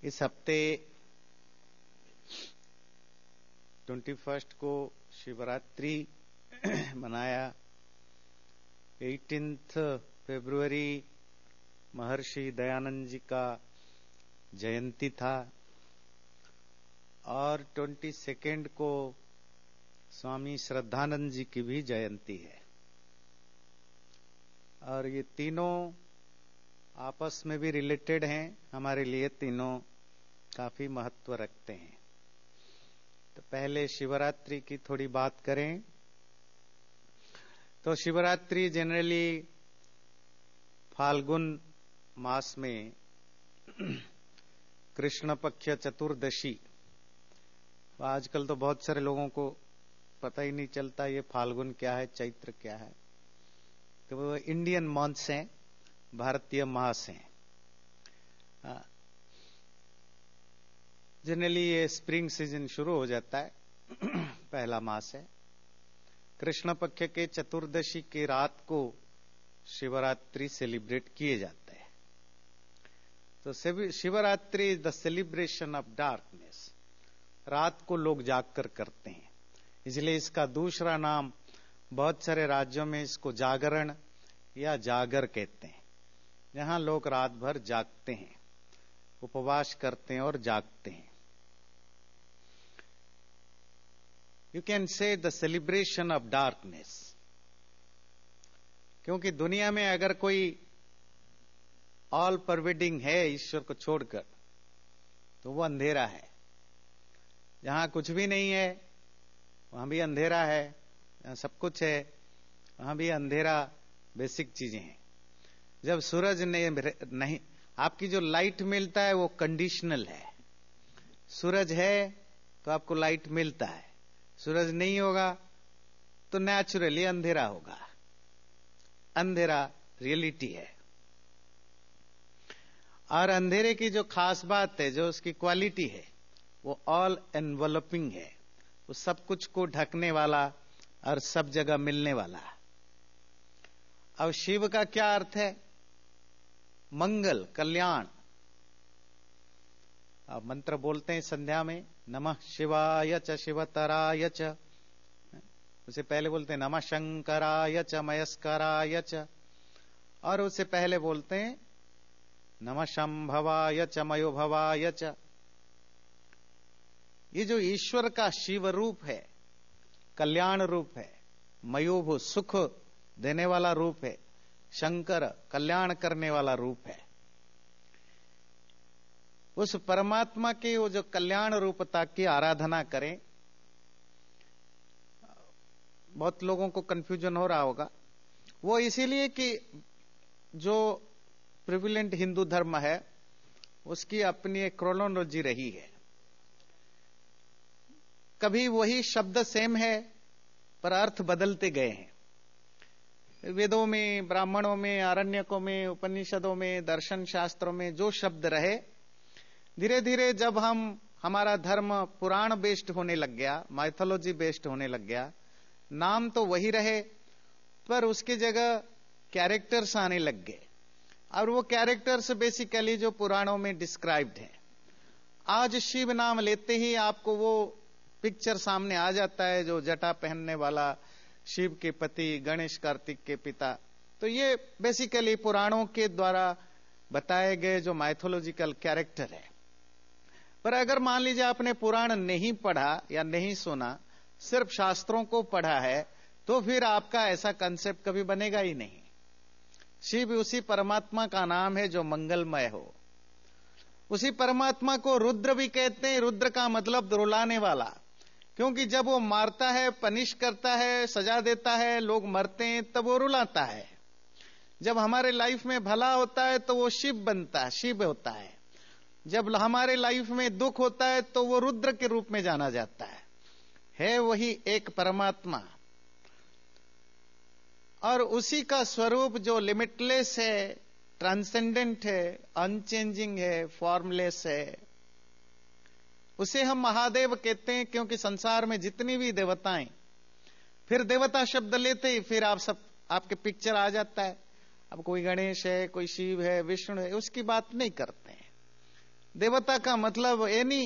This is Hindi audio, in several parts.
इस हफ्ते 21 को शिवरात्रि मनाया। 18 फरवरी महर्षि दयानंद जी का जयंती था और 22 को स्वामी श्रद्धानंद जी की भी जयंती है। और ये तीनों आपस में भी रिलेटेड हैं, हमारे लिए तीनों काफी महत्व रखते हैं। तो पहले शिवरात्रि की थोड़ी बात करें तो शिवरात्रि जनरली फाल्गुन मास में कृष्ण पक्ष चतुर्दशी, आजकल तो बहुत सारे लोगों को पता ही नहीं चलता ये फाल्गुन क्या है, चैत्र क्या है। तो वो इंडियन मंथ्स हैं, भारतीय मास हैं। जनरली ये स्प्रिंग सीजन शुरू हो जाता है, पहला मास है। कृष्ण पक्ष के चतुर्दशी की रात को शिवरात्रि सेलिब्रेट किए जाते हैं। तो Shivratri is the celebration of darkness. रात को लोग जागकर करते हैं, इसलिए इसका दूसरा नाम बहुत सारे राज्यों में इसको जागरण या जागर कहते हैं, जहां लोग रात भर जागते हैं, उपवास करते हैं और जागते हैं। You can say the celebration of darkness, क्योंकि दुनिया में अगर कोई ऑल परवेडिंग है ईश्वर को छोड़कर, तो वो अंधेरा है। जहां कुछ भी नहीं है वहां भी अंधेरा है, जहां सब कुछ है वहां भी अंधेरा, बेसिक चीजें हैं। जब सूरज नहीं, आपकी जो लाइट मिलता है वो कंडीशनल है। सूरज है तो आपको लाइट मिलता है, सूरज नहीं होगा तो नेचुरली अंधेरा होगा। अंधेरा रियलिटी है। और अंधेरे की जो खास बात है, जो उसकी क्वालिटी है, वो ऑल एनवलपिंग है। वो सब कुछ को ढकने वाला और सब जगह मिलने वाला। अब शिव का क्या अर्थ है? मंगल, कल्याण। अब मंत्र बोलते हैं संध्या में, नमः शिवाय च शिवतराय च। उससे पहले बोलते हैं नमः शंकराय च मयस्कराय च। और उससे पहले बोलते हैं नमः शंभवाय च मयोभवाय च। ये जो ईश्वर का शिव रूप है, कल्याण रूप है, मयोभ सुख देने वाला रूप है, शंकर कल्याण करने वाला रूप है। उस परमात्मा की वो जो कल्याण रूपता की आराधना करें। बहुत लोगों को कंफ्यूजन हो रहा होगा, वो इसीलिए कि जो प्रिविलेंट हिंदू धर्म है उसकी अपनी एक क्रोनोलॉजी रही है। कभी वही शब्द सेम है पर अर्थ बदलते गए हैं। वेदों में, ब्राह्मणों में, आरण्यकों में, उपनिषदों में, दर्शन शास्त्रों में जो शब्द रहे, धीरे धीरे जब हमारा धर्म पुराण बेस्ड होने लग गया, माइथोलॉजी बेस्ड होने लग गया, नाम तो वही रहे पर उसकी जगह कैरेक्टर्स आने लग गए। और वो कैरेक्टर्स बेसिकली जो पुराणों में डिस्क्राइब्ड हैं। आज शिव नाम लेते ही आपको वो पिक्चर सामने आ जाता है, जो जटा पहनने वाला शिव के पति, गणेश कार्तिक के पिता। तो ये बेसिकली पुराणों के द्वारा बताए गए जो माइथोलॉजिकल कैरेक्टर है। पर अगर मान लीजिए आपने पुराण नहीं पढ़ा या नहीं सुना, सिर्फ शास्त्रों को पढ़ा है, तो फिर आपका ऐसा कंसेप्ट कभी बनेगा ही नहीं। शिव उसी परमात्मा का नाम है जो मंगलमय हो। उसी परमात्मा को रुद्र भी कहते हैं। रुद्र का मतलब रुलाने वाला, क्योंकि जब वो मारता है, पनिश करता है, सजा देता है, लोग मरते हैं, तब वो रुलाता है। जब हमारे लाइफ में भला होता है तो वो शिव बनता है, शिव होता है। जब हमारे लाइफ में दुख होता है तो वो रुद्र के रूप में जाना जाता है वही एक परमात्मा। और उसी का स्वरूप जो लिमिटलेस है, ट्रांसेंडेंट है, अनचेंजिंग है, फॉर्मलेस है, उसे हम महादेव कहते हैं। क्योंकि संसार में जितनी भी देवताएं, फिर देवता शब्द लेते ही फिर आपके पिक्चर आ जाता है। अब कोई गणेश है, कोई शिव है, विष्णु है, उसकी बात नहीं करते हैं। देवता का मतलब एनी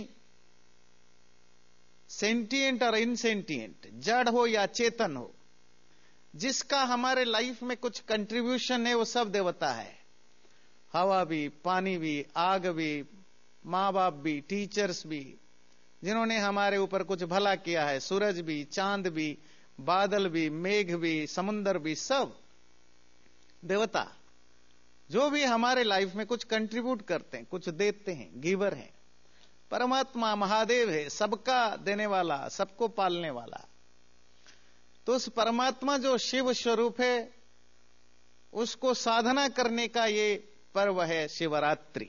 सेंटिएंट और इनसेंटिएंट, जड़ हो या चेतन हो, जिसका हमारे लाइफ में कुछ कंट्रीब्यूशन है, वो सब देवता है। हवा भी, पानी भी, आग भी, मां बाप भी, टीचर्स भी, जिन्होंने हमारे ऊपर कुछ भला किया है, सूरज भी, चांद भी, बादल भी, मेघ भी, समुंदर भी, सब देवता, जो भी हमारे लाइफ में कुछ कंट्रीब्यूट करते हैं, कुछ देते हैं, गिवर हैं। परमात्मा महादेव है, सबका देने वाला, सबको पालने वाला। तो उस परमात्मा जो शिव स्वरूप है, उसको साधना करने का ये पर्व है शिवरात्रि।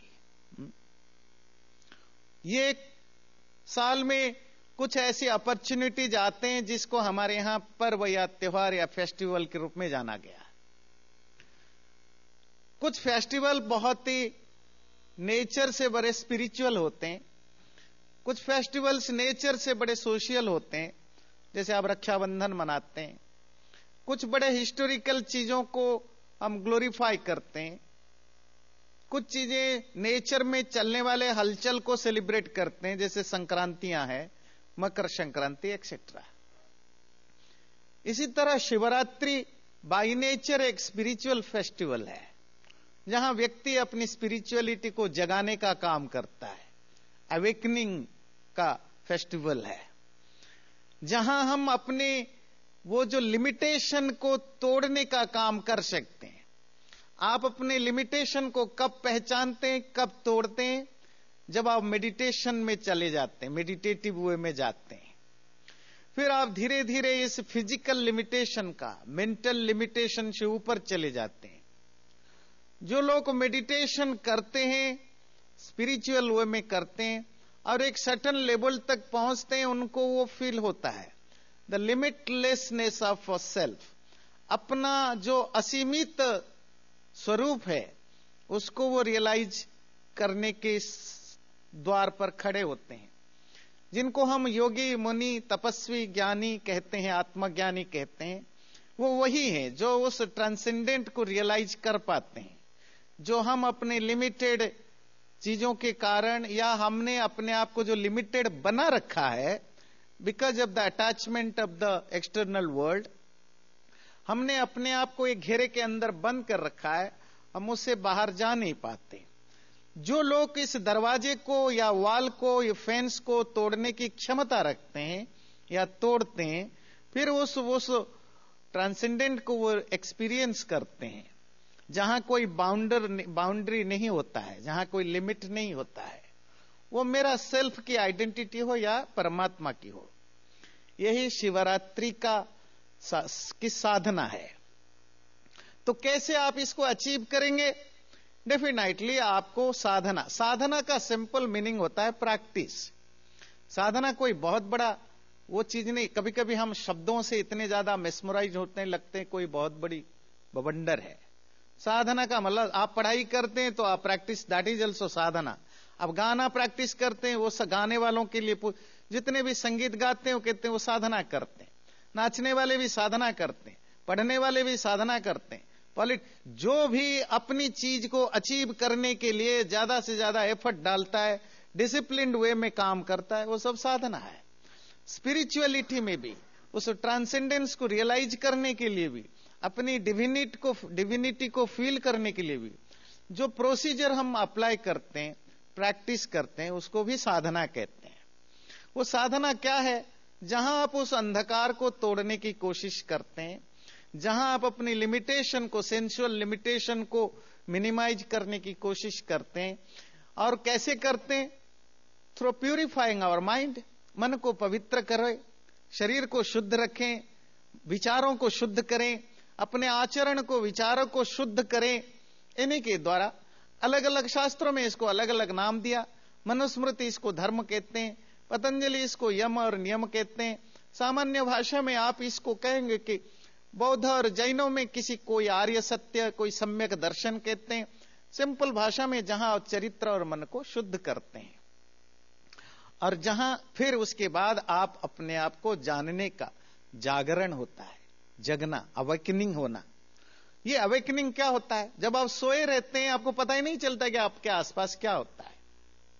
ये साल में कुछ ऐसी अपॉर्चुनिटीज आते हैं जिसको हमारे यहां पर्व या त्योहार या फेस्टिवल के रूप में जाना गया। कुछ फेस्टिवल बहुत ही नेचर से बड़े स्पिरिचुअल होते हैं, कुछ फेस्टिवल्स नेचर से बड़े सोशल होते हैं, जैसे आप रक्षाबंधन मनाते हैं। कुछ बड़े हिस्टोरिकल चीजों को हम ग्लोरीफाई करते हैं, कुछ चीजें नेचर में चलने वाले हलचल को सेलिब्रेट करते हैं, जैसे संक्रांतियां हैं, मकर संक्रांति एक्सेट्रा। इसी तरह शिवरात्रि बाय नेचर एक स्पिरिचुअल फेस्टिवल है, जहां व्यक्ति अपनी स्पिरिचुअलिटी को जगाने का काम करता है, अवेकनिंग का फेस्टिवल है, जहां हम अपने वो जो लिमिटेशन को तोड़ने का काम कर सकते हैं। आप अपने लिमिटेशन को कब पहचानते हैं, कब तोड़ते हैं? जब आप मेडिटेशन में चले जाते हैं, मेडिटेटिव वे में जाते हैं। फिर आप धीरे धीरे इस फिजिकल लिमिटेशन का, मेंटल लिमिटेशन से ऊपर चले जाते हैं। जो लोग मेडिटेशन करते हैं, स्पिरिचुअल वे में करते हैं और एक सर्टेन लेवल तक पहुंचते हैं, उनको वो फील होता है द लिमिटलेसनेस ऑफ सेल्फ। अपना जो असीमित स्वरूप है, उसको वो रियलाइज करने के द्वार पर खड़े होते हैं, जिनको हम योगी, मुनि, तपस्वी, ज्ञानी कहते हैं, आत्मज्ञानी कहते हैं। वो वही है जो उस ट्रांसेंडेंट को रियलाइज कर पाते हैं, जो हम अपने लिमिटेड चीजों के कारण, या हमने अपने आप को जो लिमिटेड बना रखा है because of the attachment of the external world, हमने अपने आप को एक घेरे के अंदर बंद कर रखा है, हम उससे बाहर जा नहीं पाते। जो लोग इस दरवाजे को या वॉल को या फेंस को तोड़ने की क्षमता रखते हैं या तोड़ते हैं, फिर उस ट्रांसेंडेंट को वो एक्सपीरियंस करते हैं, जहां कोई बाउंड्री नहीं होता है, जहां कोई लिमिट नहीं होता है। वो मेरा सेल्फ की आइडेंटिटी हो या परमात्मा की हो। यही शिवरात्रि की साधना है। तो कैसे आप इसको अचीव करेंगे? डेफिनेटली आपको साधना का सिंपल मीनिंग होता है प्रैक्टिस। साधना कोई बहुत बड़ा वो चीज नहीं। कभी कभी हम शब्दों से इतने ज्यादा मेस्मराइज होते लगते हैं कोई बहुत बड़ी बवंडर है। साधना का मतलब आप पढ़ाई करते हैं तो आप practice, that is also sadhana. अब गाना प्रैक्टिस करते हैं, वो गाने वालों के लिए, जितने भी संगीत गाते हैं वो कहते हैं वो साधना करते हैं। नाचने वाले भी साधना करते हैं, पढ़ने वाले भी साधना करते हैं, जो भी अपनी चीज को अचीव करने के लिए ज्यादा से ज्यादा एफर्ट डालता है, डिसिप्लिन्ड वे में काम करता है, वो सब साधना है। स्पिरिचुअलिटी में भी, उस ट्रांसेंडेंस को रियलाइज करने के लिए भी, अपनी डिविनिटी को फील करने के लिए भी जो प्रोसीजर हम अप्लाई करते हैं, प्रैक्टिस करते हैं, उसको भी साधना कहते हैं। वो साधना क्या है? जहां आप उस अंधकार को तोड़ने की कोशिश करते हैं, जहां आप अपनी लिमिटेशन को, सेंसुअल लिमिटेशन को मिनिमाइज करने की कोशिश करते हैं। और कैसे करते हैं? Through purifying our mind. मन को पवित्र करें, शरीर को शुद्ध रखें, विचारों को शुद्ध करें, अपने आचरण को, विचारों को शुद्ध करें। इन्हीं के द्वारा अलग अलग शास्त्रों में इसको अलग अलग नाम दिया। मनुस्मृति इसको धर्म कहते हैं, पतंजलि इसको यम और नियम कहते हैं। सामान्य भाषा में आप इसको कहेंगे कि बौद्ध और जैनों में किसी कोई आर्य सत्य, कोई सम्यक दर्शन कहते हैं। सिंपल भाषा में जहां चरित्र और मन को शुद्ध करते हैं, और जहां फिर उसके बाद आप अपने आप को जानने का जागरण होता है, जगना, अवेकनिंग होना। ये अवेकनिंग क्या होता है? जब आप सोए रहते हैं आपको पता ही नहीं चलता कि आपके आसपास क्या होता है।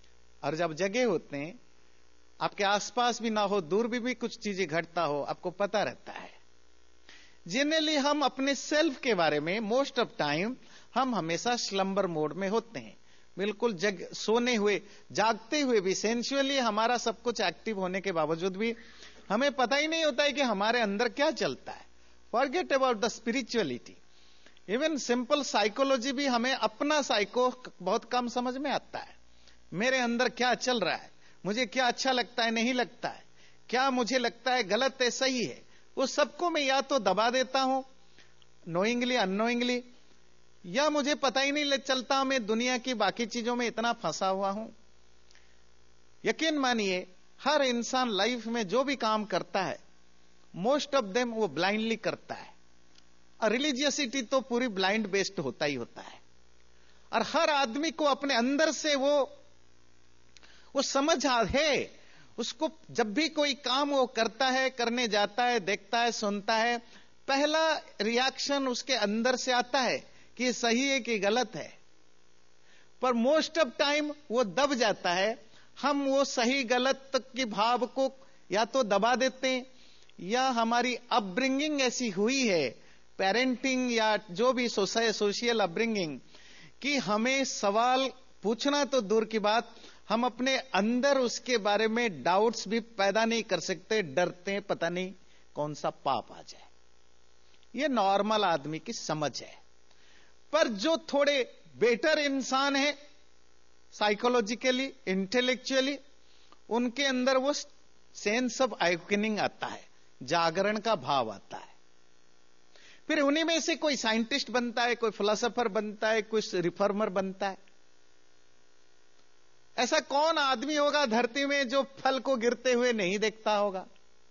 और जब जगे होते हैं, आपके आसपास भी ना हो, दूर भी कुछ चीजें घटता हो, आपको पता रहता है। जनरली हम अपने सेल्फ के बारे में मोस्ट ऑफ टाइम हम हमेशा स्लंबर मोड में होते हैं, बिल्कुल सोने हुए, जागते हुए भी सेंसुअली हमारा सब कुछ एक्टिव होने के बावजूद भी हमें पता ही नहीं होता है कि हमारे अंदर क्या चलता है। Forget about the spirituality, even simple psychology भी हमें अपना साइको बहुत कम समझ में आता है। मेरे अंदर क्या चल रहा है, मुझे क्या अच्छा लगता है, नहीं लगता है, क्या मुझे लगता है गलत है, सही है, वो सबको मैं या तो दबा देता हूं नोइंगली अननोइंगली, या मुझे पता ही नहीं चलता, मैं दुनिया की बाकी चीजों में इतना फंसा हुआ हूं। यकीन मानिए, हर इंसान लाइफ में जो भी काम करता है, मोस्ट ऑफ देम वो ब्लाइंडली करता है। और रिलीजियसिटी तो पूरी ब्लाइंड बेस्ड होता ही होता है। और हर आदमी को अपने अंदर से वो समझ है, उसको जब भी कोई काम वो करता है, करने जाता है, देखता है, सुनता है, पहला रिएक्शन उसके अंदर से आता है कि सही है कि गलत है। पर मोस्ट ऑफ टाइम वो दब जाता है। हम वो सही गलत की भाव को या तो दबा देते हैं, या हमारी अपब्रिंगिंग ऐसी हुई है, पेरेंटिंग या जो भी सोशल अपब्रिंगिंग, कि हमें सवाल पूछना तो दूर की बात, हम अपने अंदर उसके बारे में डाउट्स भी पैदा नहीं कर सकते, डरते हैं पता नहीं कौन सा पाप आ जाए। ये नॉर्मल आदमी की समझ है। पर जो थोड़े बेटर इंसान है साइकोलॉजिकली, इंटेलेक्चुअली, उनके अंदर वो सेंस ऑफ अवेकनिंग आता है, जागरण का भाव आता है। फिर उन्हीं में से कोई साइंटिस्ट बनता है, कोई फिलोसोफर बनता है, कोई रिफॉर्मर बनता है। ऐसा कौन आदमी होगा धरती में जो फल को गिरते हुए नहीं देखता होगा?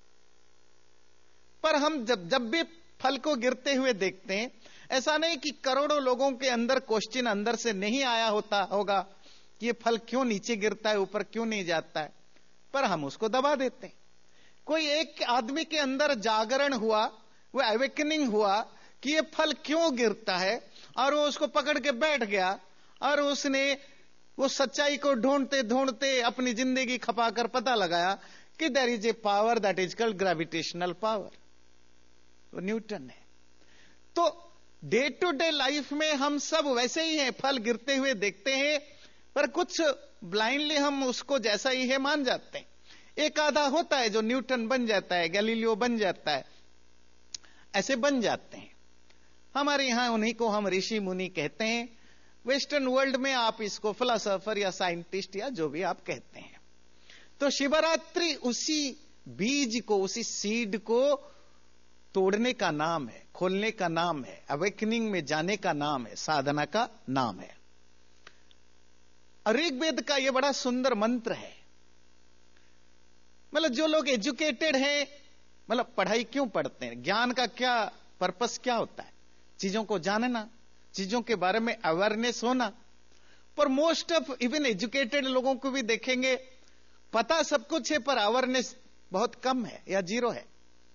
पर हम जब भी फल को गिरते हुए देखते हैं, ऐसा नहीं कि करोड़ों लोगों के अंदर क्वेश्चन अंदर से नहीं आया होता होगा कि ये फल क्यों नीचे गिरता है, ऊपर क्यों नहीं जाता है, पर हम उसको दबा देते हैं। कोई एक आदमी के अंदर जागरण हुआ, वो अवेकनिंग हुआ कि ये फल क्यों गिरता है, और वो उसको पकड़ के बैठ गया, और उसने वो सच्चाई को ढूंढते ढूंढते अपनी जिंदगी खपाकर पता लगाया कि there is a power that is called gravitational power. वो न्यूटन है। तो डे टू डे लाइफ में हम सब वैसे ही हैं, फल गिरते हुए देखते हैं, पर कुछ ब्लाइंडली हम उसको जैसा ही है मान जाते हैं। एक आधा होता है जो न्यूटन बन जाता है, गैलीलियो बन जाता है, ऐसे बन जाते हैं। हमारे यहां उन्हीं को हम ऋषि मुनि कहते हैं। वेस्टर्न वर्ल्ड में आप इसको फिलोसोफर या साइंटिस्ट या जो भी आप कहते हैं। तो शिवरात्रि उसी बीज को, उसी सीड को तोड़ने का नाम है, खोलने का नाम है, अवेकनिंग में जाने का नाम है, साधना का नाम है। ऋग्वेद का यह बड़ा सुंदर मंत्र है। मतलब जो लोग एजुकेटेड हैं, मतलब पढ़ाई क्यों पढ़ते हैं, ज्ञान का क्या पर्पस क्या होता है, चीजों को जानना, चीजों के बारे में अवेयरनेस होना। पर मोस्ट ऑफ इवन एजुकेटेड लोगों को भी देखेंगे, पता सब कुछ है पर अवेयरनेस बहुत कम है या जीरो है।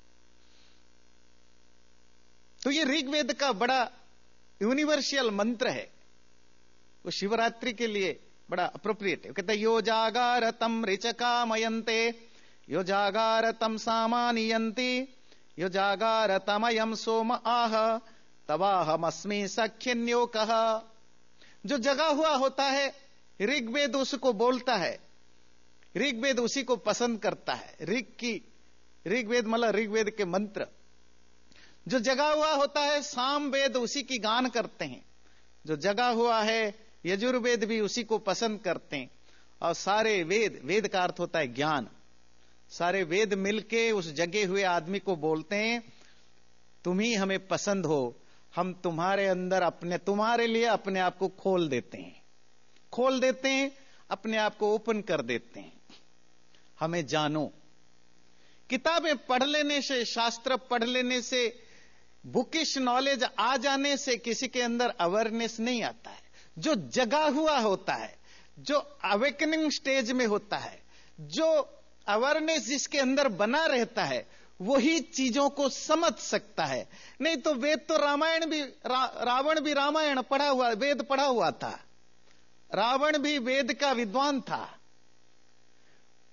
तो ये ऋग्वेद का बड़ा यूनिवर्सल मंत्र है, वो शिवरात्रि के लिए बड़ा अप्रोप्रिएट है। कहते यो जागारतम ऋचकामयन्ते, यो जागारतम सामानियन्ति, यो जागारतमयम सोम आह तवाहमस्मि सख्यन्योकः। जो जगा हुआ होता है, ऋग्वेद उसको बोलता है, ऋग्वेद उसी को पसंद करता है। ऋग्वेद मतलब ऋग्वेद के मंत्र। जो जगा हुआ होता है, सामवेद उसी की गान करते हैं। जो जगा हुआ है, यजुर्वेद भी उसी को पसंद करते हैं। और सारे वेद, वेद का अर्थ होता है ज्ञान, सारे वेद मिलके उस जगे हुए आदमी को बोलते हैं, तुम ही हमें पसंद हो, हम तुम्हारे अंदर तुम्हारे लिए अपने आप को खोल देते हैं, अपने आप को ओपन कर देते हैं, हमें जानो। किताबें पढ़ लेने से, शास्त्र पढ़ लेने से, बुकिश नॉलेज आ जाने से किसी के अंदर अवेयरनेस नहीं आता है। जो जगा हुआ होता है, जो अवेकनिंग स्टेज में होता है, जो अवेयरनेस जिसके अंदर बना रहता है, वही चीजों को समझ सकता है। नहीं तो वेद तो रावण भी रामायण पढ़ा हुआ, वेद पढ़ा हुआ था। रावण भी वेद का विद्वान था,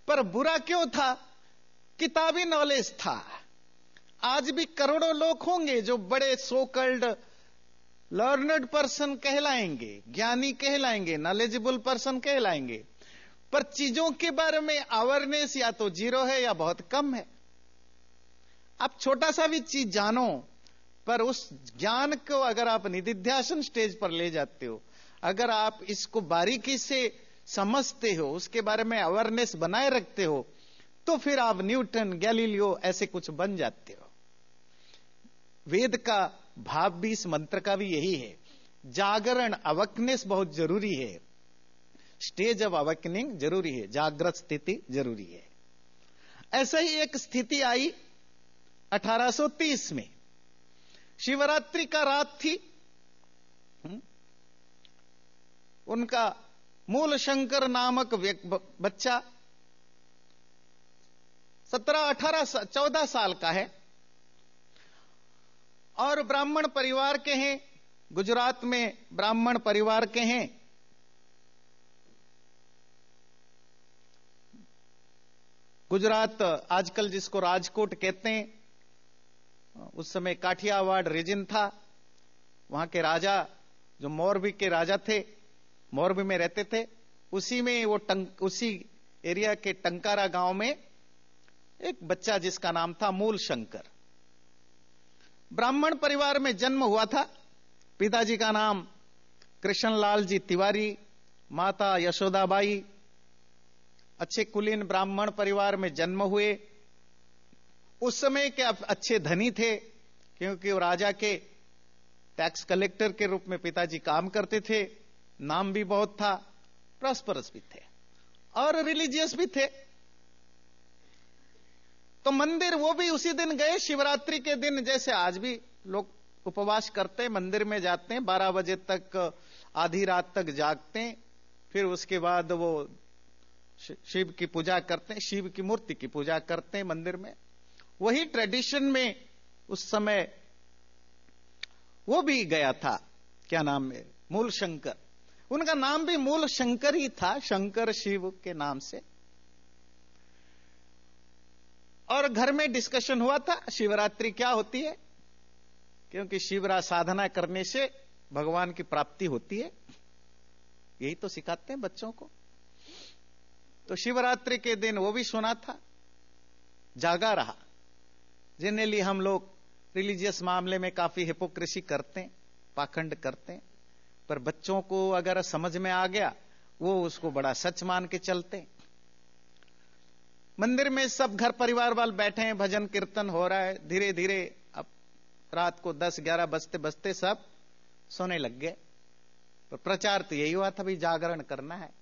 पर बुरा क्यों था? किताबी नॉलेज था। आज भी करोड़ों लोग होंगे जो बड़े सो कॉल्ड लर्नड पर्सन कहलाएंगे, ज्ञानी कहलाएंगे, नॉलेजेबल पर्सन कहलाएंगे, पर चीजों के बारे में अवेयरनेस या तो जीरो है या बहुत कम है। आप छोटा सा भी चीज जानो, पर उस ज्ञान को अगर आप निधिध्यासन स्टेज पर ले जाते हो, अगर आप इसको बारीकी से समझते हो, उसके बारे में अवेयरनेस बनाए रखते हो, तो फिर आप न्यूटन, गैलीलियो ऐसे कुछ बन जाते हो। वेद का भाव भी, इस मंत्र का भी यही है। जागरण, अवेकनेस बहुत जरूरी है। स्टेज ऑफ अवेकनिंग जरूरी है, जागृत स्थिति जरूरी है। ऐसा ही एक स्थिति आई 1830 में। शिवरात्रि का रात थी। उनका मूल शंकर नामक बच्चा 14 साल का है और ब्राह्मण परिवार के हैं। गुजरात में ब्राह्मण परिवार के हैं। गुजरात आजकल जिसको राजकोट कहते हैं, उस समय काठियावाड़ रीजन था। वहां के राजा जो मोरबी के राजा थे, मोरबी में रहते थे, उसी में वो उसी एरिया के टंकारा गांव में एक बच्चा जिसका नाम था मूल शंकर। ब्राह्मण परिवार में जन्म हुआ था। पिताजी का नाम कृष्णलाल जी तिवारी, माता यशोदाबाई। अच्छे कुलीन ब्राह्मण परिवार में जन्म हुए। उस समय के अच्छे धनी थे, क्योंकि वो राजा के टैक्स कलेक्टर के रूप में पिताजी काम करते थे। नाम भी बहुत था, प्रॉस्परस भी थे और रिलीजियस भी थे। तो मंदिर वो भी उसी दिन गए, शिवरात्रि के दिन। जैसे आज भी लोग उपवास करते, मंदिर में जाते हैं, 12 बजे तक, आधी रात तक जागते हैं। फिर उसके बाद वो शिव की पूजा करते हैं, शिव की मूर्ति की पूजा करते हैं मंदिर में। वही ट्रेडिशन में उस समय वो भी गया था। क्या नाम है? मूल शंकर। उनका नाम भी मूल शंकर ही था, शंकर शिव के नाम से। और घर में डिस्कशन हुआ था शिवरात्रि क्या होती है, क्योंकि शिवरा साधना करने से भगवान की प्राप्ति होती है, यही तो सिखाते हैं बच्चों को। तो शिवरात्रि के दिन वो भी सुना था, जागा रहा। जनरली हम लोग रिलीजियस मामले में काफी हिपोक्रेसी करते हैं, पाखंड करते हैं, पर बच्चों को अगर समझ में आ गया, वो उसको बड़ा सच मान के चलते हैं। मंदिर में सब घर परिवार वाले बैठे हैं, भजन कीर्तन हो रहा है। धीरे धीरे अब रात को 10-11 बजते बजते सब सोने लग गए। पर प्रचार तो यही हुआ था, भाई जागरण करना है।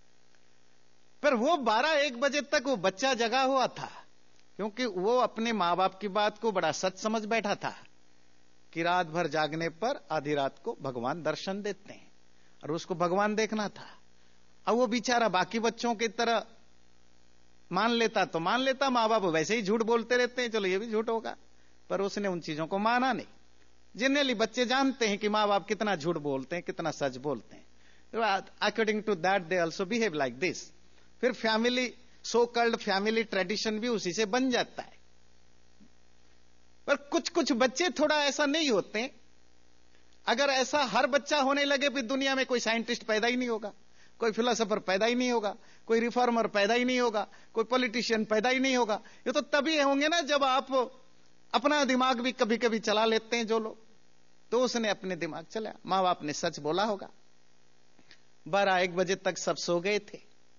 पर वो 12-1 बजे तक वो बच्चा जगा हुआ था, क्योंकि वो अपने मां बाप की बात को बड़ा सच समझ बैठा था कि रात भर जागने पर आधी रात को भगवान दर्शन देते हैं, और उसको भगवान देखना था। अब वो बेचारा बाकी बच्चों की तरह मान लेता तो मान लेता, मां बाप वैसे ही झूठ बोलते रहते हैं, चलो ये भी झूठ होगा, पर उसने उन चीजों को माना नहीं। जनरली बच्चे जानते हैं कि मां बाप कितना झूठ बोलते हैं, कितना सच बोलते हैं। According to that they also behave like this. फिर family, so called family tradition भी उसी से बन जाता है। पर कुछ कुछ बच्चे थोड़ा ऐसा नहीं होते। अगर ऐसा हर बच्चा होने लगे, फिर दुनिया में कोई साइंटिस्ट पैदा ही नहीं होगा, कोई फिलोसोफर पैदा ही नहीं होगा, कोई रिफॉर्मर पैदा ही नहीं होगा, कोई पॉलिटिशियन पैदा ही नहीं होगा। ये तो तभी होंगे ना जब आप अपना दिमाग भी कभी कभी चला लेते हैं जो लोग। तो उसने अपने दिमाग चलाया, मां बाप ने सच बोला होगा। 12-1 बजे तक सब सो गए थे,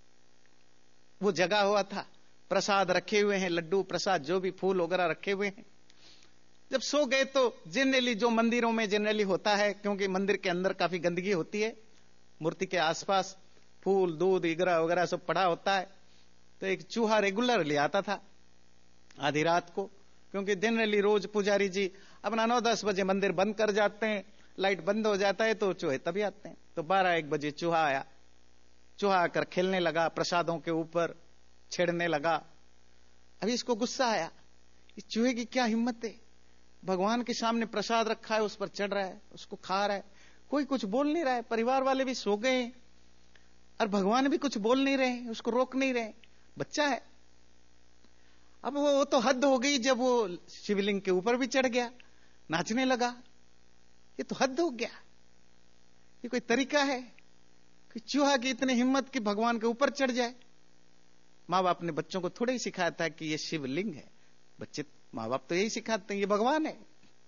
वो जगा हुआ था। प्रसाद रखे हुए हैं, लड्डू प्रसाद जो भी फूल वगैरह रखे हुए हैं। जब सो गए तो जनरली जो मंदिरों में जनरली होता है, क्योंकि मंदिर के अंदर काफी गंदगी होती है, मूर्ति के आसपास फूल दूध वगैरह वगैरह सब पड़ा होता है, तो एक चूहा रेगुलरली आता था आधी रात को, क्योंकि जनरली रोज पुजारी जी अपना 9-10 बजे मंदिर बंद कर जाते हैं, लाइट बंद हो जाता है, तो चूहे तभी आते हैं। तो 12-1 बजे चूहा आया। चूहा आकर खेलने लगा, प्रसादों के ऊपर छेड़ने लगा। अभी इसको गुस्सा आया, इस चूहे की क्या हिम्मत है, भगवान के सामने प्रसाद रखा है, उस पर चढ़ रहा है, उसको खा रहा है, कोई कुछ बोल नहीं रहा है, परिवार वाले भी सो गए और भगवान भी कुछ बोल नहीं रहे, उसको रोक नहीं रहे। बच्चा है। अब वो तो हद हो गई जब वो शिवलिंग के ऊपर भी चढ़ गया, नाचने लगा। ये तो हद हो गया। ये कोई तरीका है कि चूहा की इतनी हिम्मत कि भगवान के ऊपर चढ़ जाए? मां बाप ने बच्चों को थोड़ा ही सिखाया था कि ये शिवलिंग है। बच्चे, मां बाप तो यही सिखाते हैं ये भगवान है।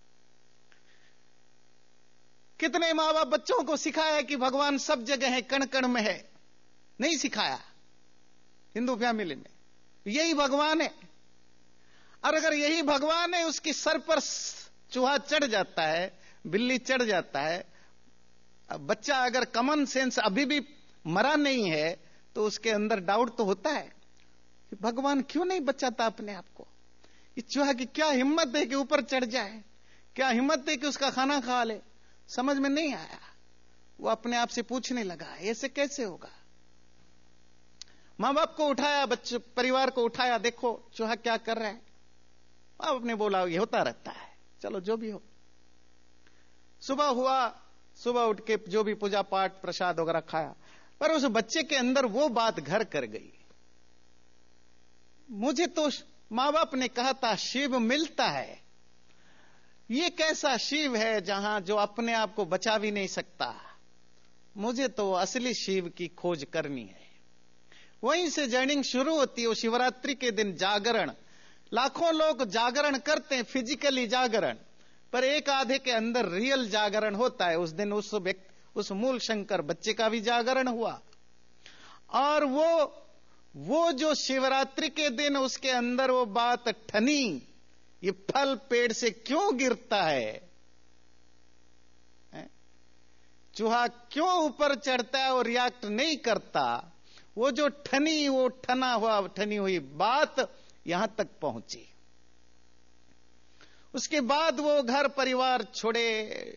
कितने मां बाप बच्चों को सिखाया कि भगवान सब जगह है, कण कण में है? नहीं सिखाया। हिंदू फैमिली में यही भगवान है। और अगर यही भगवान है, उसके सर पर चूहा चढ़ जाता है, बिल्ली चढ़ जाता है, अब बच्चा अगर कॉमन सेंस अभी भी मरा नहीं है तो उसके अंदर डाउट तो होता है कि भगवान क्यों नहीं बचाता अपने आप को? ये चूहा की क्या हिम्मत है कि ऊपर चढ़ जाए? क्या हिम्मत है कि उसका खाना खा ले? समझ में नहीं आया। वो अपने आप से पूछने लगा, ऐसे कैसे होगा? मां बाप को उठाया, बच्चे परिवार को उठाया, देखो चूहा क्या कर रहा है। मां बाप ने बोला ये होता रहता है, चलो जो भी हो। सुबह हुआ, सुबह उठ के जो भी पूजा पाठ प्रसाद वगैरह खाया, पर उस बच्चे के अंदर वो बात घर कर गई। मुझे तो मां बाप ने कहा था शिव मिलता है, ये कैसा शिव है जहां जो अपने आप को बचा भी नहीं सकता? मुझे तो असली शिव की खोज करनी है। वहीं से जर्निंग शुरू होती है। वो शिवरात्रि के दिन जागरण, लाखों लोग जागरण करते हैं, फिजिकली जागरण, पर एक आधे के अंदर रियल जागरण होता है। उस दिन उस मूल शंकर बच्चे का भी जागरण हुआ। और वो जो शिवरात्रि के दिन उसके अंदर वो बात ठनी, ये फल पेड़ से क्यों गिरता है? चूहा क्यों ऊपर चढ़ता है और रिएक्ट नहीं करता? वो जो ठनी हुई बात यहां तक पहुंची। उसके बाद वो घर परिवार छोड़े,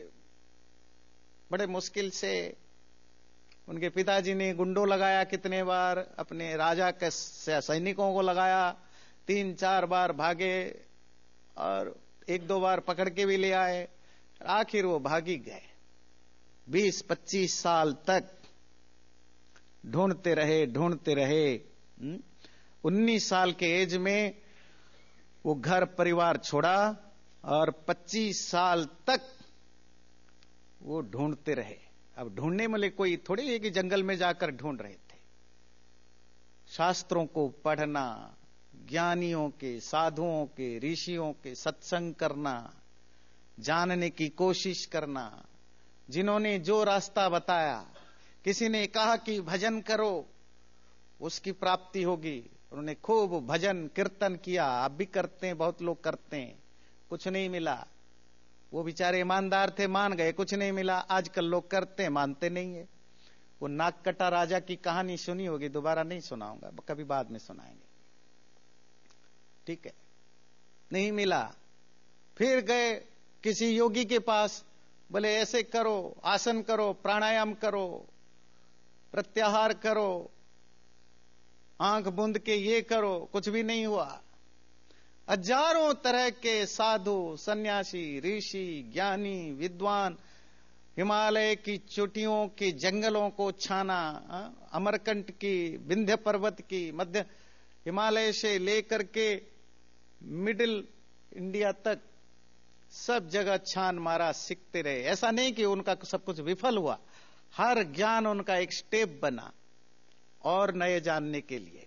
बड़े मुश्किल से। उनके पिताजी ने गुंडो लगाया कितने बार, अपने राजा के सैनिकों को लगाया, 3-4 बार भागे और 1-2 बार पकड़ के भी ले आए। आखिर वो भागी गए। 20-25 साल तक ढूंढते रहे। 19 साल के एज में वो घर परिवार छोड़ा और 25 साल तक वो ढूंढते रहे। अब ढूंढने वाले कोई थोड़े है कि जंगल में जाकर ढूंढ रहे थे। शास्त्रों को पढ़ना, ज्ञानियों के, साधुओं के, ऋषियों के सत्संग करना, जानने की कोशिश करना, जिन्होंने जो रास्ता बताया। किसी ने कहा कि भजन करो उसकी प्राप्ति होगी, उन्होंने खूब भजन कीर्तन किया। आप भी करते हैं, बहुत लोग करते हैं, कुछ नहीं मिला। वो बेचारे ईमानदार थे, मान गए, कुछ नहीं मिला। आजकल लोग करते हैं, मानते नहीं है। वो नाक कटा राजा की कहानी सुनी होगी, दोबारा नहीं सुनाऊंगा, कभी बाद में सुनाएंगे, ठीक है? नहीं मिला। फिर गए किसी योगी के पास, बोले ऐसे करो, आसन करो, प्राणायाम करो, प्रत्याहार करो, आंख बूंद के ये करो, कुछ भी नहीं हुआ। हजारों तरह के साधु, सन्यासी, ऋषि, ज्ञानी, विद्वान हिमालय की चोटियों के जंगलों को छाना, अमरकंट की, विंध्य पर्वत की, मध्य हिमालय से लेकर के मिडिल इंडिया तक सब जगह छान मारा, सीखते रहे। ऐसा नहीं कि उनका सब कुछ विफल हुआ, हर ज्ञान उनका एक स्टेप बना और नए जानने के लिए।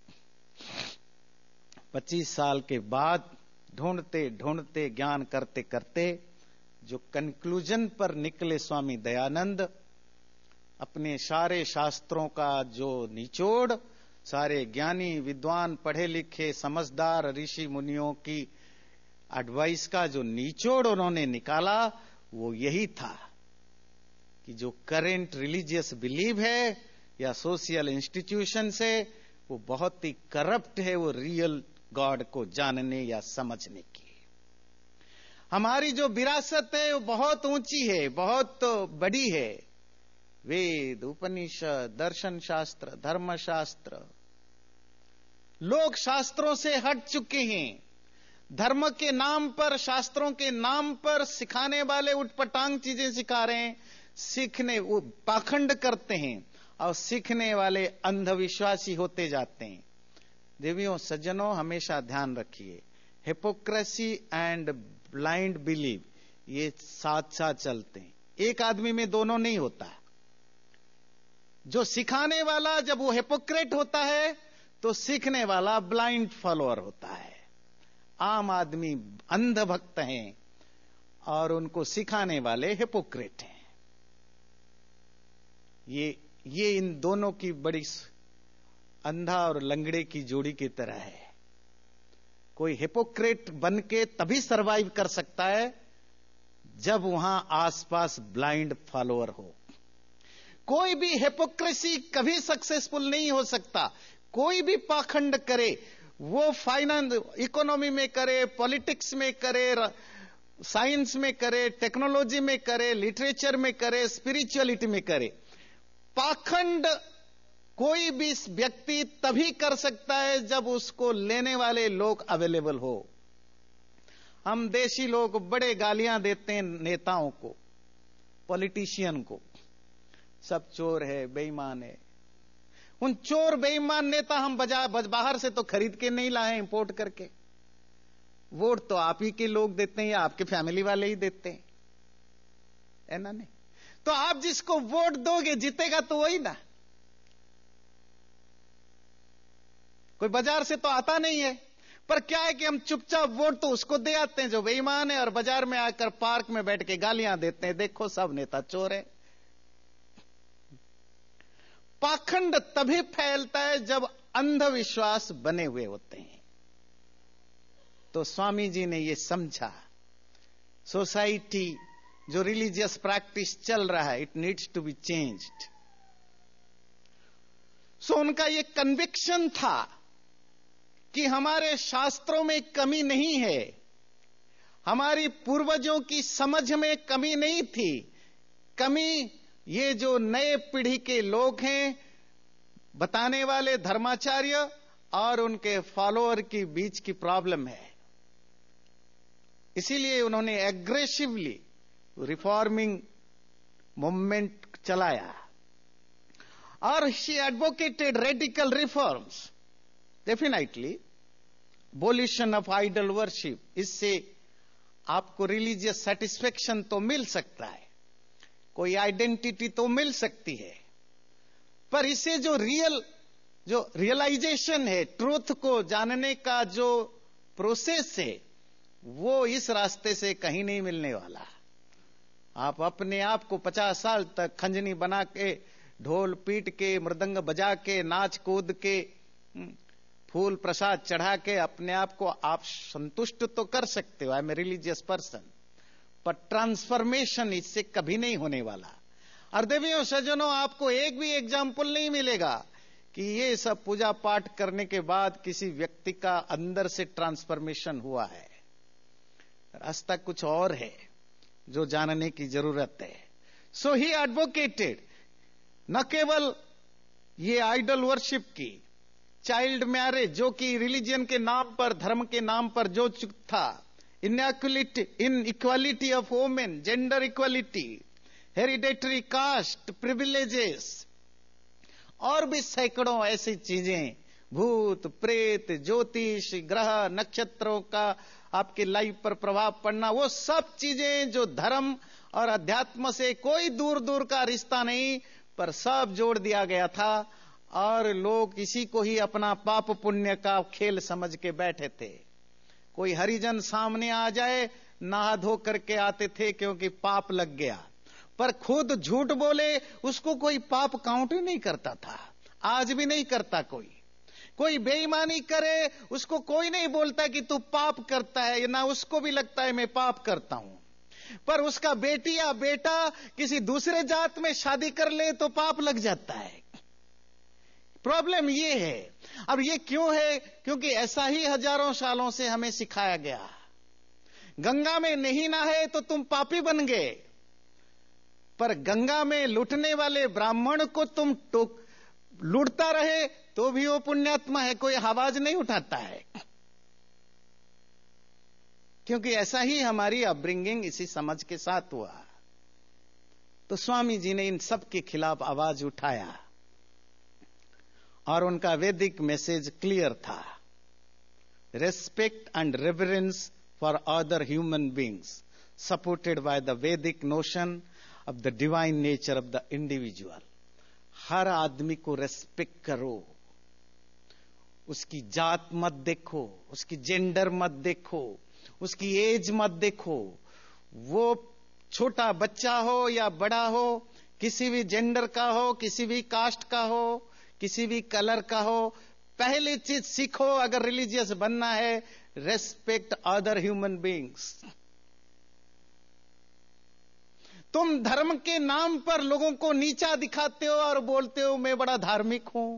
25 साल के बाद ढूंढते ढूंढते, ज्ञान करते करते जो कंक्लूजन पर निकले स्वामी दयानंद, अपने सारे शास्त्रों का जो निचोड़, सारे ज्ञानी विद्वान पढ़े लिखे समझदार ऋषि मुनियों की एडवाइस का जो निचोड़ उन्होंने निकाला, वो यही था कि जो करेंट रिलीजियस बिलीव है या सोशल इंस्टीट्यूशन से, वो बहुत ही करप्ट है वो रियल गॉड को जानने या समझने की। हमारी जो विरासत है वो बहुत ऊंची है, बहुत बड़ी है। वेद, उपनिषद, दर्शन शास्त्र, धर्म शास्त्र, लोग शास्त्रों से हट चुके हैं। धर्म के नाम पर, शास्त्रों के नाम पर सिखाने वाले उटपटांग चीजें सिखा रहे हैं। सीखने वो पाखंड करते हैं और सीखने वाले अंधविश्वासी होते जाते हैं। देवियों सज्जनों, हमेशा ध्यान रखिए, हिपोक्रेसी एंड ब्लाइंड बिलीव ये साथ साथ चलते हैं। एक आदमी में दोनों नहीं होता। जो सिखाने वाला जब वो हिपोक्रेट होता है तो सीखने वाला ब्लाइंड फॉलोअर होता है। आम आदमी अंध भक्त हैं और उनको सिखाने वाले हिपोक्रेट हैं। ये इन दोनों की बड़ी अंधा और लंगड़े की जोड़ी की तरह है। कोई हिपोक्रेट बन के तभी सरवाइव कर सकता है जब वहां आसपास ब्लाइंड फॉलोअर हो। कोई भी हिपोक्रेसी कभी सक्सेसफुल नहीं हो सकता। कोई भी पाखंड करे, वो फाइनेंस इकोनॉमी में करे, पॉलिटिक्स में करे, साइंस में करे, टेक्नोलॉजी में करे, लिटरेचर में करे, स्पिरिचुअलिटी में करे, पाखंड कोई भी व्यक्ति तभी कर सकता है जब उसको लेने वाले लोग अवेलेबल हो। हम देशी लोग बड़े गालियां देते हैं नेताओं को, पॉलिटिशियन को, सब चोर है, बेईमान है। उन चोर बेईमान नेता हम बाहर से तो खरीद के नहीं लाए, इंपोर्ट करके। वोट तो आप ही के लोग देते हैं या आपके फैमिली वाले ही देते हैं, है ना? नहीं तो आप जिसको वोट दोगे जीतेगा तो वही ना। कोई बाजार से तो आता नहीं है, पर क्या है कि हम चुपचाप वोट तो उसको दे आते हैं जो बेईमान है, और बाजार में आकर पार्क में बैठ के गालियां देते हैं, देखो सब नेता चोर है। पाखंड तभी फैलता है जब अंधविश्वास बने हुए होते हैं। तो स्वामी जी ने यह समझा, सोसाइटी जो रिलीजियस प्रैक्टिस चल रहा है, it needs to be changed. So उनका यह कन्विक्शन था कि हमारे शास्त्रों में कमी नहीं है, हमारी पूर्वजों की समझ में कमी नहीं थी। कमी ये जो नए पीढ़ी के लोग हैं, बताने वाले धर्माचार्य और उनके फॉलोअर के बीच की प्रॉब्लम है। इसीलिए उन्होंने एग्रेसिवली रिफॉर्मिंग मूवमेंट चलाया और she advocated radical reforms. Definitely abolition of idol worship, इससे आपको रिलीजियस सेटिस्फेक्शन तो मिल सकता है, कोई आइडेंटिटी तो मिल सकती है, पर इसे जो रियलाइजेशन है, ट्रूथ को जानने का जो प्रोसेस है, वो इस रास्ते से कहीं नहीं मिलने वाला। आप अपने आप को 50 साल तक खंजनी बना के, ढोल पीट के, मृदंग बजा के, नाच कूद के, फूल प्रसाद चढ़ा के अपने आप को आप संतुष्ट तो कर सकते हो, I am a religious person, पर ट्रांसफॉर्मेशन इससे कभी नहीं होने वाला। और देवियों सज्जनों, आपको एक भी एग्जाम्पल नहीं मिलेगा कि ये सब पूजा पाठ करने के बाद किसी व्यक्ति का अंदर से ट्रांसफॉर्मेशन हुआ है। रास्ता कुछ और है जो जानने की जरूरत है। सो ही एडवोकेटेड न केवल ये आइडल वर्शिप की, चाइल्ड मैरिज जो कि रिलीजन के नाम पर, धर्म के नाम पर जो चुक था, inequality of women, gender equality, hereditary caste privileges, और भी सैकड़ों ऐसी चीजें, भूत प्रेत, ज्योतिष, ग्रह नक्षत्रों का आपके लाइफ पर प्रभाव पड़ना, वो सब चीजें जो धर्म और अध्यात्म से कोई दूर दूर का रिश्ता नहीं, पर सब जोड़ दिया गया था और लोग इसी को ही अपना पाप पुण्य का खेल समझ के बैठे थे। कोई हरिजन सामने आ जाए, नहा धो करके आते थे क्योंकि पाप लग गया, पर खुद झूठ बोले उसको कोई पाप काउंट ही नहीं करता था। आज भी नहीं करता कोई बेईमानी करे उसको कोई नहीं बोलता कि तू पाप करता है, ना उसको भी लगता है मैं पाप करता हूं। पर उसका बेटी या बेटा किसी दूसरे जात में शादी कर ले तो पाप लग जाता है। प्रॉब्लम ये है। अब ये क्यों है? क्योंकि ऐसा ही हजारों सालों से हमें सिखाया गया। गंगा में नहीं नहाए तो तुम पापी बन गए, पर गंगा में लुटने वाले ब्राह्मण को तुम लूटता रहे तो भी वो पुण्यात्मा है, कोई आवाज नहीं उठाता है, क्योंकि ऐसा ही हमारी अपब्रिंगिंग इसी समझ के साथ हुआ। तो स्वामी जी ने इन सब के खिलाफ आवाज उठाया और उनका वैदिक मैसेज क्लियर था, respect and reverence for other human beings supported by the Vedic notion of the divine nature of the individual. हर आदमी को रेस्पेक्ट करो, उसकी जात मत देखो, उसकी जेंडर मत देखो, उसकी एज मत देखो, वो छोटा बच्चा हो या बड़ा हो, किसी भी जेंडर का हो, किसी भी कास्ट का हो, किसी भी कलर का हो, पहली चीज सीखो अगर रिलीजियस बनना है, रेस्पेक्ट अदर ह्यूमन बींग्स। तुम धर्म के नाम पर लोगों को नीचा दिखाते हो और बोलते हो मैं बड़ा धार्मिक हूं,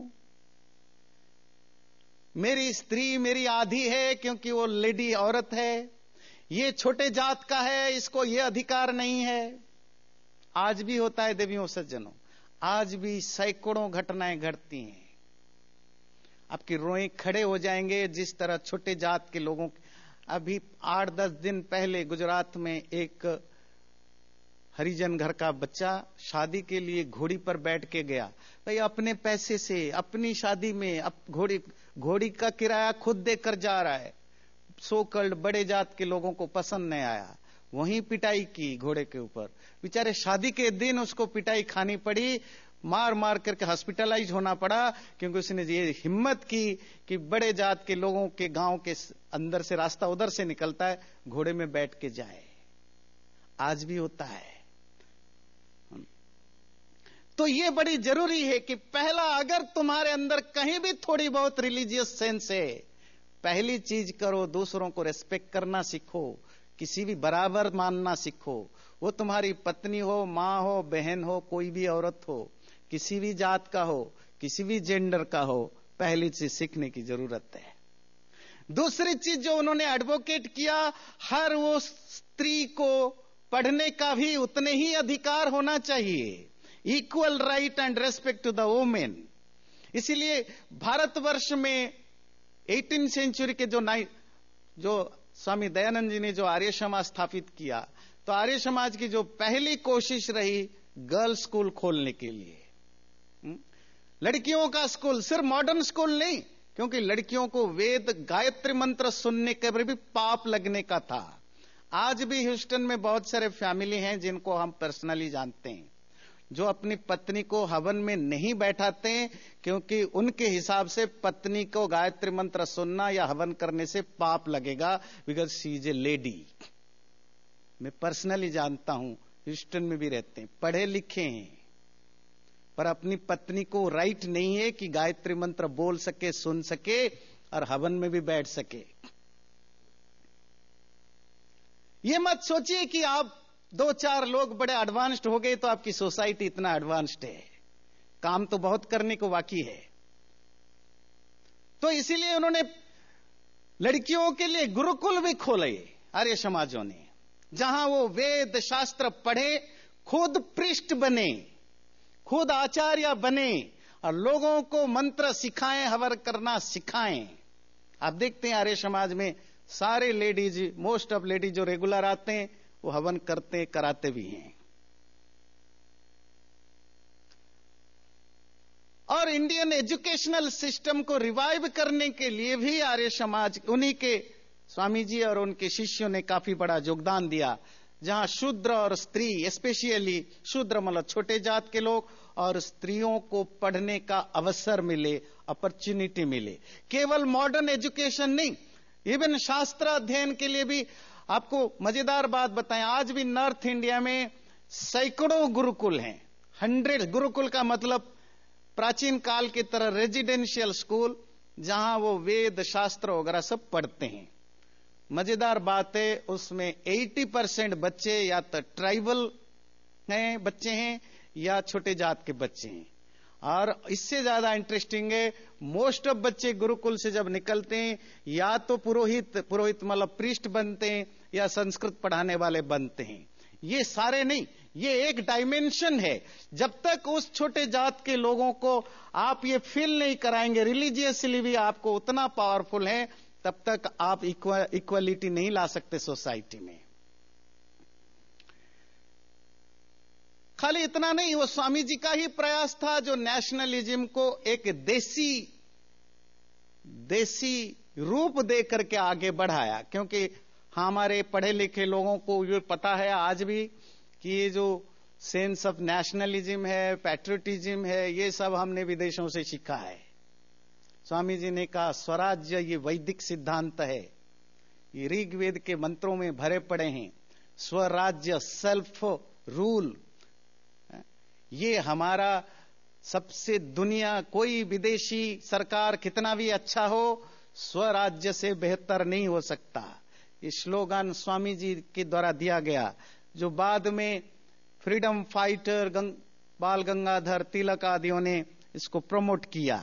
मेरी स्त्री मेरी आधी है क्योंकि वो लेडी औरत है, ये छोटे जात का है, इसको ये अधिकार नहीं है। आज भी होता है देवियों सज्जनों, आज भी सैकड़ों घटनाएं घटती हैं, आपकी रोएं खड़े हो जाएंगे। जिस तरह छोटे जात के लोगों, अभी 8-10 दिन पहले गुजरात में एक हरिजन घर का बच्चा शादी के लिए घोड़ी पर बैठ के गया। भाई अपने पैसे से अपनी शादी में घोड़ी का किराया खुद देकर जा रहा है। सो कल्ड बड़े जात के लोगों को पसंद नहीं आया, वहीं पिटाई की घोड़े के ऊपर। बेचारे शादी के दिन उसको पिटाई खानी पड़ी, मार मार करके हॉस्पिटलाइज होना पड़ा, क्योंकि उसने ये हिम्मत की कि बड़े जात के लोगों के गांव के अंदर से रास्ता उधर से निकलता है, घोड़े में बैठ के जाए। आज भी होता है। तो ये बड़ी जरूरी है कि पहला, अगर तुम्हारे अंदर कहीं भी थोड़ी बहुत रिलीजियस सेंस है, पहली चीज करो, दूसरों को रेस्पेक्ट करना सीखो, किसी भी बराबर मानना सीखो। वो तुम्हारी पत्नी हो, मां हो, बहन हो, कोई भी औरत हो, किसी भी जात का हो, किसी भी जेंडर का हो, पहली चीज सीखने की जरूरत है। दूसरी चीज जो उन्होंने एडवोकेट किया, हर वो स्त्री को पढ़ने का भी उतने ही अधिकार होना चाहिए, equal right and respect to the women. इसीलिए भारतवर्ष में 18वीं सेंचुरी के जो स्वामी दयानंद जी ने जो आर्य समाज स्थापित किया, तो आर्य समाज की जो पहली कोशिश रही गर्ल्स स्कूल खोलने के लिए, लड़कियों का स्कूल, सिर्फ मॉडर्न स्कूल नहीं, क्योंकि लड़कियों को वेद गायत्री मंत्र सुनने के पर भी पाप लगने का था। आज भी ह्यूस्टन में बहुत सारे फैमिली हैं जिनको हम पर्सनली जानते हैं, जो अपनी पत्नी को हवन में नहीं बैठाते हैं, क्योंकि उनके हिसाब से पत्नी को गायत्री मंत्र सुनना या हवन करने से पाप लगेगा, because she is a lady. मैं पर्सनली जानता हूं, ह्यूस्टन में भी रहते हैं, पढ़े लिखे हैं, पर अपनी पत्नी को राइट नहीं है कि गायत्री मंत्र बोल सके, सुन सके और हवन में भी बैठ सके। ये मत सोचिए कि आप 2-4 लोग बड़े एडवांस्ड हो गए तो आपकी सोसाइटी इतना एडवांस्ड है। काम तो बहुत करने को बाकी है। तो इसीलिए उन्होंने लड़कियों के लिए गुरुकुल भी खोले आर्य समाजों ने, जहां वो वेद शास्त्र पढ़े, खुद पृष्ठ बने, खुद आचार्य बने और लोगों को मंत्र सिखाएं, हवन करना सिखाएं। आप देखते हैं आर्य समाज में सारे लेडीज, मोस्ट ऑफ लेडीज जो रेगुलर आते हैं वो हवन करते कराते भी हैं। और इंडियन एजुकेशनल सिस्टम को रिवाइव करने के लिए भी आर्य समाज, उन्हीं के स्वामी जी और उनके शिष्यों ने काफी बड़ा योगदान दिया, जहां शूद्र और स्त्री, स्पेशली शूद्र मतलब छोटे जात के लोग, और स्त्रियों को पढ़ने का अवसर मिले, अपॉर्चुनिटी मिले। केवल मॉडर्न एजुकेशन नहीं, इवन शास्त्र अध्ययन के लिए भी। आपको मजेदार बात बताएं, आज भी नॉर्थ इंडिया में सैकड़ों गुरुकुल हैं। 100 गुरुकुल का मतलब प्राचीन काल की तरह रेजिडेंशियल स्कूल, जहां वो वेद शास्त्र वगैरह सब पढ़ते हैं। मजेदार बात है, उसमें 80% बच्चे या तो ट्राइबल हैं, बच्चे हैं, या छोटे जात के बच्चे हैं। और इससे ज्यादा इंटरेस्टिंग है, मोस्ट ऑफ बच्चे गुरुकुल से जब निकलते हैं या तो पुरोहित मतलब पृष्ठ बनते हैं या संस्कृत पढ़ाने वाले बनते हैं। ये सारे नहीं, ये एक डायमेंशन है। जब तक उस छोटे जात के लोगों को आप ये फील नहीं कराएंगे, रिलीजियसली भी आपको उतना पावरफुल है, तब तक आप इक्वालिटी नहीं ला सकते सोसाइटी में। खाली इतना नहीं, वो स्वामी जी का ही प्रयास था जो नेशनलिज्म को एक देसी रूप दे करके आगे बढ़ाया। क्योंकि हमारे पढ़े लिखे लोगों को ये पता है आज भी कि ये जो सेंस ऑफ नेशनलिज्म है, पैट्रियोटिज्म है, ये सब हमने विदेशों से सीखा है। स्वामी जी ने कहा स्वराज्य ये वैदिक सिद्धांत है, ये ऋग्वेद के मंत्रों में भरे पड़े हैं। स्वराज्य, सेल्फ रूल, ये हमारा सबसे, दुनिया कोई विदेशी सरकार कितना भी अच्छा हो, स्वराज्य से बेहतर नहीं हो सकता। ये स्लोगन स्वामी जी के द्वारा दिया गया, जो बाद में फ्रीडम फाइटर बाल गंगाधर तिलक आदियों ने इसको प्रमोट किया।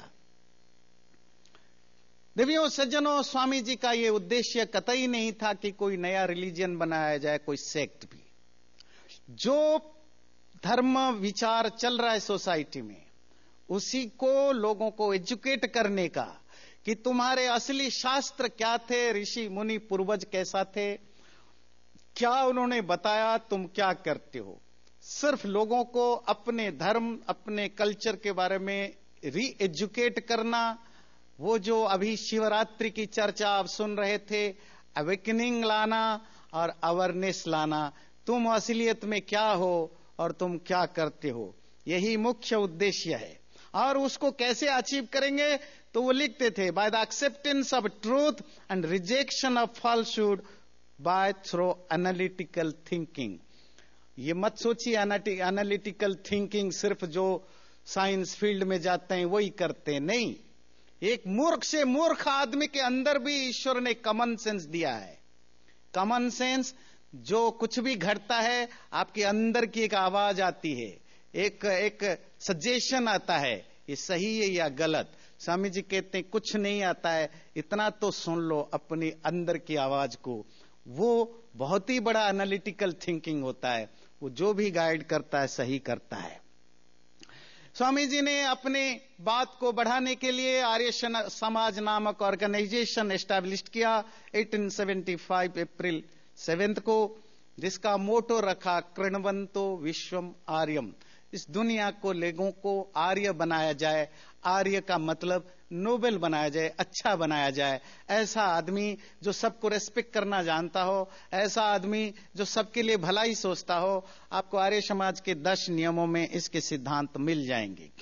देवियों सज्जनों, स्वामी जी का यह उद्देश्य कतई नहीं था कि कोई नया रिलीजन बनाया जाए, कोई सेक्ट भी। जो धर्म विचार चल रहा है सोसाइटी में, उसी को लोगों को एजुकेट करने का कि तुम्हारे असली शास्त्र क्या थे, ऋषि मुनि पूर्वज कैसा थे, क्या उन्होंने बताया, तुम क्या करते हो। सिर्फ लोगों को अपने धर्म, अपने कल्चर के बारे में री एजुकेट करना। वो जो अभी शिवरात्रि की चर्चा आप सुन रहे थे, अवेकनिंग लाना और अवेयरनेस लाना, तुम असलियत में क्या हो और तुम क्या करते हो, यही मुख्य उद्देश्य है। और उसको कैसे अचीव करेंगे, तो वो लिखते थे, by the acceptance of truth and rejection of falsehood by through analytical thinking. ये मत सोचिए एनालिटिकल थिंकिंग सिर्फ जो साइंस फील्ड में जाते हैं वही करते हैं, नहीं। एक मूर्ख से मूर्ख आदमी के अंदर भी ईश्वर ने कॉमन सेंस दिया है। कॉमन सेंस, जो कुछ भी घटता है आपके अंदर की एक आवाज आती है, एक सजेशन आता है, ये सही है या गलत। स्वामी जी कहते हैं कुछ नहीं आता है, इतना तो सुन लो अपनी अंदर की आवाज को। वो बहुत ही बड़ा एनालिटिकल थिंकिंग होता है, वो जो भी गाइड करता है सही करता है। स्वामी जी ने अपने बात को बढ़ाने के लिए आर्य समाज नामक ऑर्गेनाइजेशन एस्टैब्लिश किया 1875 अप्रैल 7 को, जिसका मोटो रखा कृण्वन्तो विश्वम आर्यम। इस दुनिया को, लोगों को आर्य बनाया जाए। आर्य का मतलब नोबेल बनाया जाए, अच्छा बनाया जाए। ऐसा आदमी जो सबको रेस्पेक्ट करना जानता हो, ऐसा आदमी जो सबके लिए भलाई सोचता हो। आपको आर्य समाज के 10 नियमों में इसके सिद्धांत मिल जाएंगे।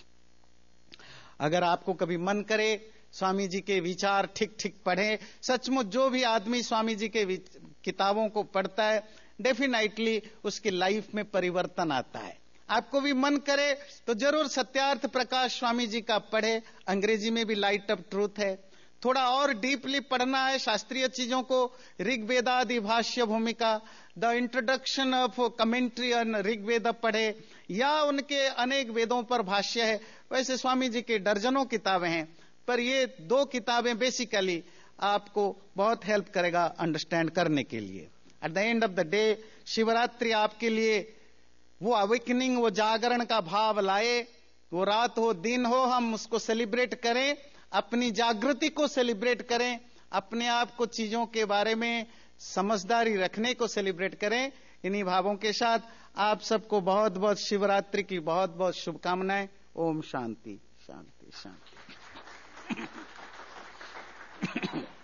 अगर आपको कभी मन करे स्वामी जी के विचार ठीक ठीक पढ़े, सचमुच जो भी आदमी स्वामी जी के किताबों को पढ़ता है, डेफिनेटली उसकी लाइफ में परिवर्तन आता है। आपको भी मन करे तो जरूर सत्यार्थ प्रकाश स्वामी जी का पढ़े, अंग्रेजी में भी लाइट ऑफ ट्रूथ है। थोड़ा और डीपली पढ़ना है शास्त्रीय चीजों को, Rigvedadi Bhashya Bhumika, the introduction of commentary on Rigveda पढ़े, या उनके अनेक वेदों पर भाष्य है। वैसे स्वामी जी के दर्जनों किताबें हैं, पर ये 2 किताबें बेसिकली आपको बहुत हेल्प करेगा अंडरस्टैंड करने के लिए। At the end of the day, Shivratri आपके लिए वो अवेकनिंग, वो जागरण का भाव लाए। वो रात हो दिन हो, हम उसको सेलिब्रेट करें, अपनी जागृति को सेलिब्रेट करें, अपने आप को चीजों के बारे में समझदारी रखने को सेलिब्रेट करें। इन्हीं भावों के साथ आप सबको बहुत बहुत शिवरात्रि की बहुत बहुत शुभकामनाएं। ओम शांति शांति शांति।